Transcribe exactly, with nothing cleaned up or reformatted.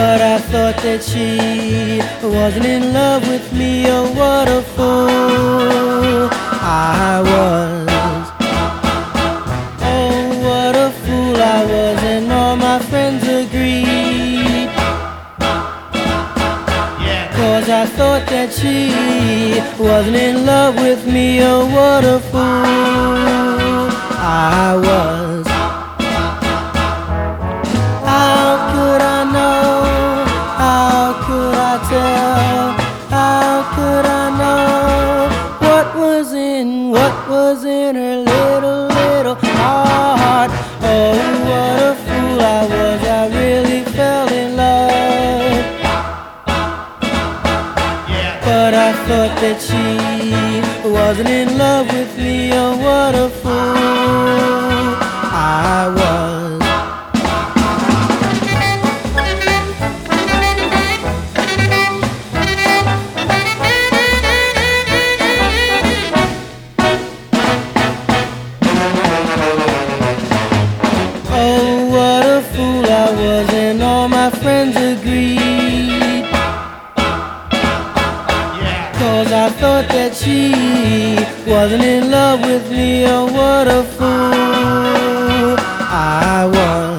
But I thought that she wasn't in love with me. Oh, what a fool I was. Oh, what a fool I was, and all my friends agreed. Cause I thought that she wasn't in love with me. Oh, what a fool I was. How could I know? How could I tell? How could I know what was in, what was in her little, little heart? Oh, what a fool I was. I really fell in love. But I thought that she wasn't in love with me. Oh, what a fool I was. Oh, what a fool I was, and all my friends agreed. Cause I thought that she wasn't in love with me. Oh, what a fool I was.